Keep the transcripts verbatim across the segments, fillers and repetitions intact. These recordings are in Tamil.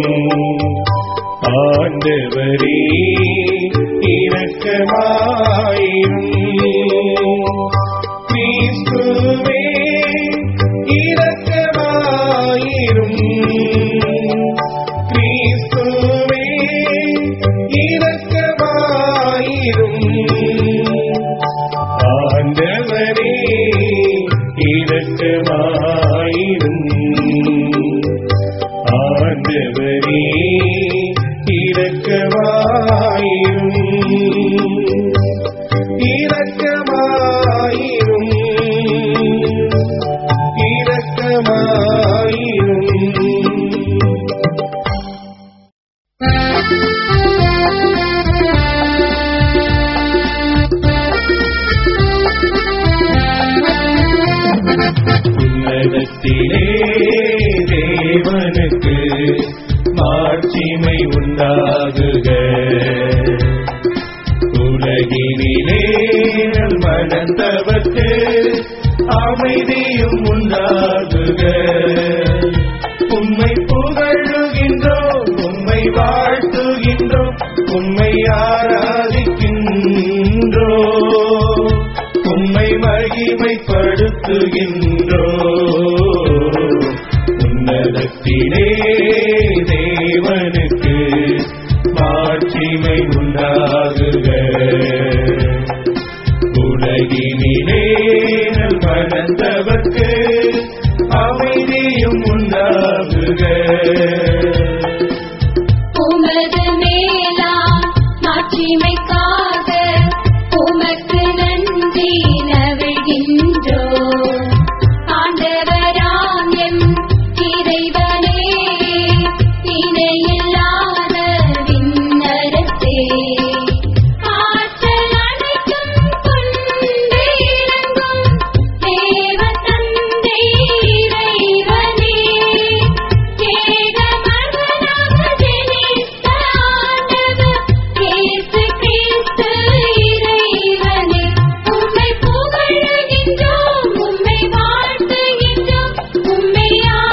ஆண்டவரே இரக்கமாயிரும். கிறிஸ்துவே இரக்கமாயிரும். கிறிஸ்துவே இரக்கமாயிரும். ஆண்டவரே இரக்கமாயிரும். ஆண்டவரே இரக்கமாயிரும். இரக்கமாயிரும். இரக்கமாயிரும். உன்னதத்திலே தேவனுக்கு மாட்சிமை உண்டாகுக. உலகினிலே மனத்தவர்க்கு அமைதியும் உண்டாகுக. உம்மை புகழுகின்றோம், உம்மை வாழ்த்துகின்றோம், உம்மை ஆராதிக்கின்றோம், உம்மை மகிமைப்படுத்துகின்றோம். உன்னதத்திலே தேவனுக்கு மாட்சிமை உண்டாகுக. உலகினிலே மனத்தவர்க்கு அமைதியும் உண்டாகுக. உமது மேலான மாட்சிமைக்காக உமக்கு நன்றி நவிழ்கின்றோம். ஆண்டவராம் எம் இறைவனே, இணையில்லாத விண்ணரசே, ஆற்றல் அனைத்தும் கொண்டு இறங்கும் தேவ தந்தை இறைவனே, ஏக மகனாக ஜனித்த ஆண்டவர் இயேசு கிறிஸ்து இறைவனே, உம்மை புகழுகின்றோம், உம்மை வாழ்த்துகின்றோம், உம்மை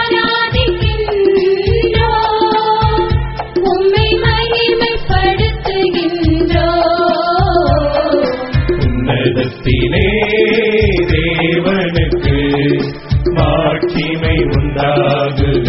ஆராதிக்கின்றோம், உம்மை மகிமைப்படுத்துகின்றோம். உன்னதத்திலே தேவனுக்கு மாட்சிமை உண்டாகுக.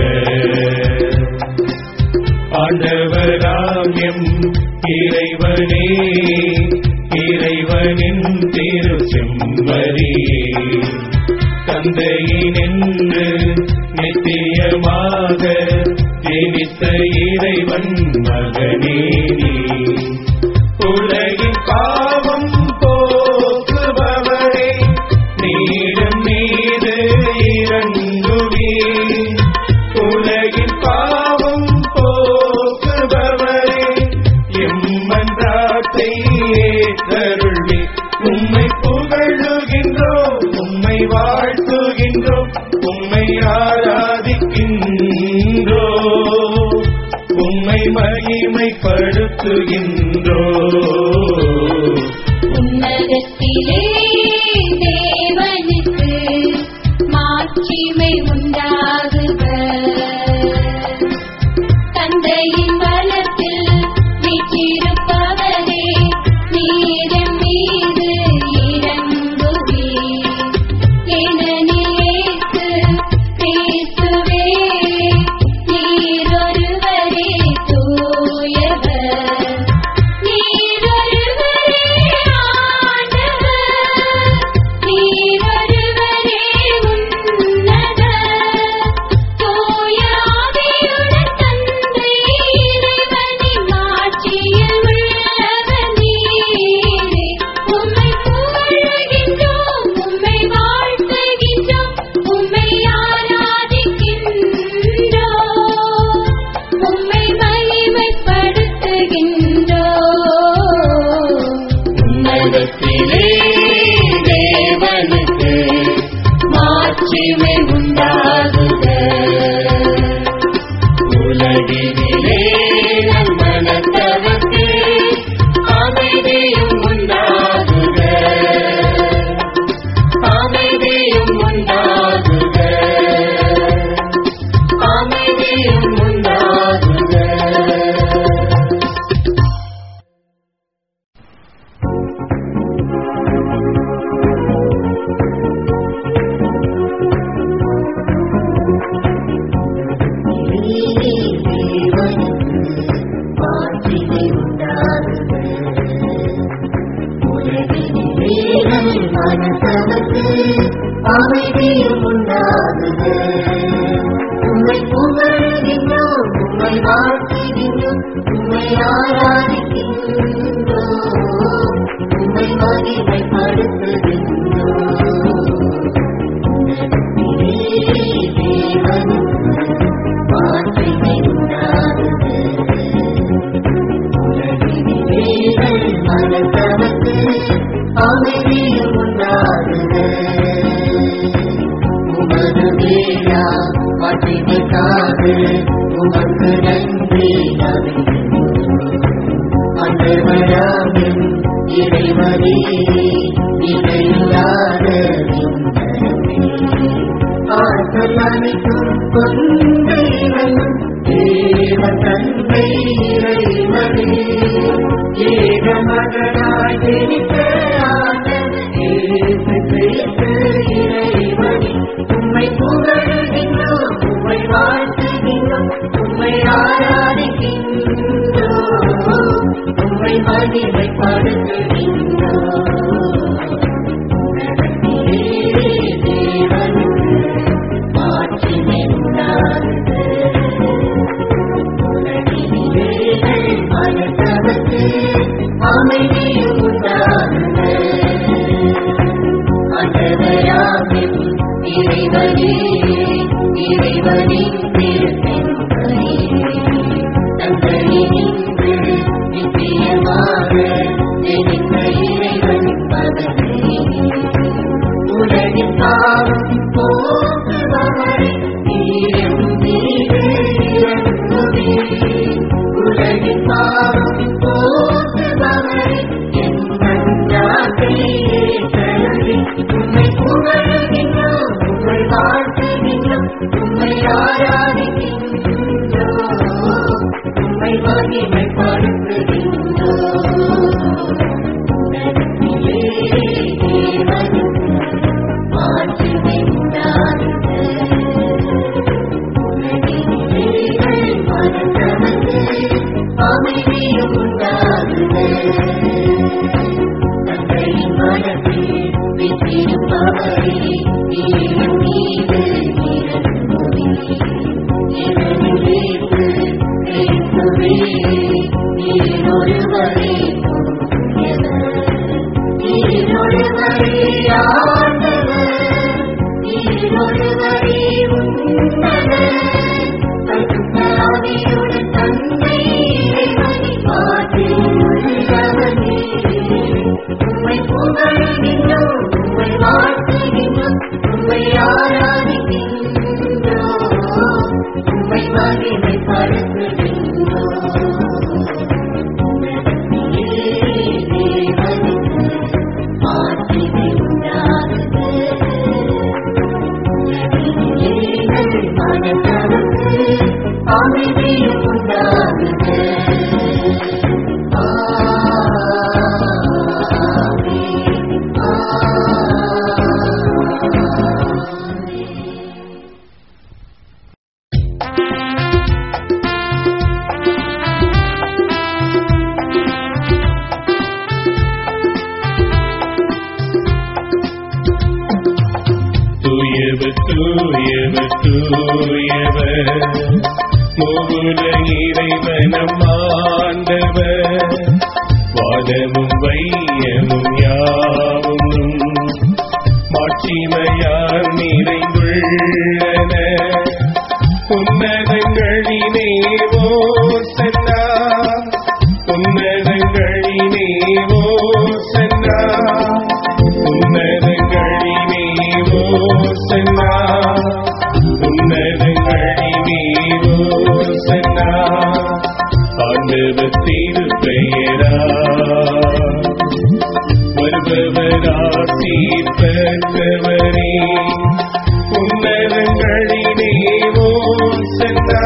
ஆண்டவராம் எம் இறைவனே, இறைவனின் திரு செம்மறியே, தந்தையினின்று நித்தியமாக ஜெனித்த இறைவன் மகனே நீ. உலகின் பாவம் போக்குபவரே, நீடும் மீது இறங்குவே. உலகின் பாவம் போக்குபவரே, எம்மன்றாட்டை ஏற்றருள்வே. உம்மை புகழுகின்றோம், உம்மை வாழ்த்துகின்றோம், உம்மை ஆராதிக்கின்றோம், உம்மை மகிமைப்படுத்துகின்றோம். உன்னதத்திலே தேவனுக்கு மாட்சிமை உண்டாகுக. தந்தையின் வலத்தில் வீற்றிருப்பவரே, நீரின் மீது இறங்குவே. ஏனெனில் இயேசு கிறிஸ்துவே நீரொருவரே தூயவர், நீரொருவரே ஆண்டவர், நீரொருவரே உன்னதர். தூய ஆவியுடன் தந்தை இறைவனின் மாட்சியில் உள்ளவர் நீரே. உம்மை புகழுகின்றோம், உம்மை வாழ்த்துகின்றோம், உம்மை ஆராதிக்கின்றோம், உம்மை மகிமைப்படுத்துகின்றோம். உன்னதத்திலே தேவனுக்கு மாட்சிமை உண்டாகுக. உலகினிலே மனத்தவர்க்கு அமைதியும் உண்டாகுக. அமைதியும் உண்டாகுக. அமைதியும் உண்டாகுக. உம்மை வாழ்த்துகின்றோம், உம்மை ஆராதிக்கின்றோம், உம்மை மகிமைப்படுத்துகின்றோம். மாற்றினை உண்டாகுது, உலகினில் மனத்தவத்து அமைதியும் உண்டாகுது. உமது வேளா மாற்றினைக்காக உமக்கு நன்றி அந்தவராகும் இறைவனே, இணையில்லாத ஆற்றல் அனைத்தும் கொண்ட இறைவன் தேவன் தந்தை இறைவனே, ஏக மகனாய் ஜனித்த ஆண்டவர் இயேசு கிறிஸ்து இறைவனே, உம்மை புகழுகின்றோம், உம்மை வாழ்த்துகின்றோம், உம்மை ஆராதிக்கின்றோம், உம்மை மகிமைப்படுத்துகின்றோம். இறைவனே, இறைவனின் திருப்பெருமையே, தங்களினின்று நிச்சயமாக ஜெனித்த இறைவனின் மகனே, உலகின் பாவம் போக்குபவரே, நீரும் மீது இறங்குவே, உலகின் பாவம் போக்குபவரே, என் மஞ்சாக்கையே கருதி உம்மை புகழுகின்றோம், உம்மை வாழ்த்துகின்றோம், உம்மை ஆராதிக்கின்றோம், உம்மை மகிமைப்படுத்துகின்றோம். மாற்றினை உண்டாகுது, உலகினில் மனத்தவத்து அமைதியும் உண்டாகுது. தங்களின் மனத்தில் விற்றிருப்பவரே, நீரும் மீது இறங்குவே, இறைவனேசு கிறிஸ்துவே, நீரொருவரே தூயவர், நீரொருவரே ஆண்டவர், நீரொருவரே உன்னதர், பரிசுத்த ஆவியுடன் தந்தை இறைவனை மாற்றில் உள்ளவனே, உம்மை புகழுகின்றோம், உம்மை வாழ்த்துகின்றோம், உம்மை ஆராதிக்கின்றோம், உம்மை மகிமைப்படுத்துகின்றோம். மாற்றினை உண்டாகுது, உலகினில் மனத்தவத்து அமைதியும் உண்டாகுது. தூயவர் தூயவர் தூயவர் மூவுல இறைவனம் ஆண்டவர், வானமும் வையமும் யாவும் மாட்சிமையால் நிறைந்துள்ளன. உன்னதங்களிலே ஓசன்னா, உன்னதங்களிலே ஓசன்னா, உன்னதங்களிலே ஓசன்னா, உன்னதங்களிலே ஓசன்னா. ஆண்டவர் திருப்பெயரா வருபவர் ஆசீர் பெற்றவரே, உன்னதங்களிலே ஓசன்னா,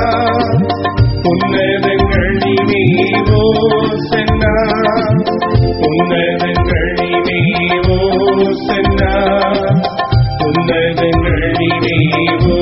உன்னதங்களிலே ஓசன்னா, உன்னதங்களிலே ஓசன்னா, உன்னதங்களிலே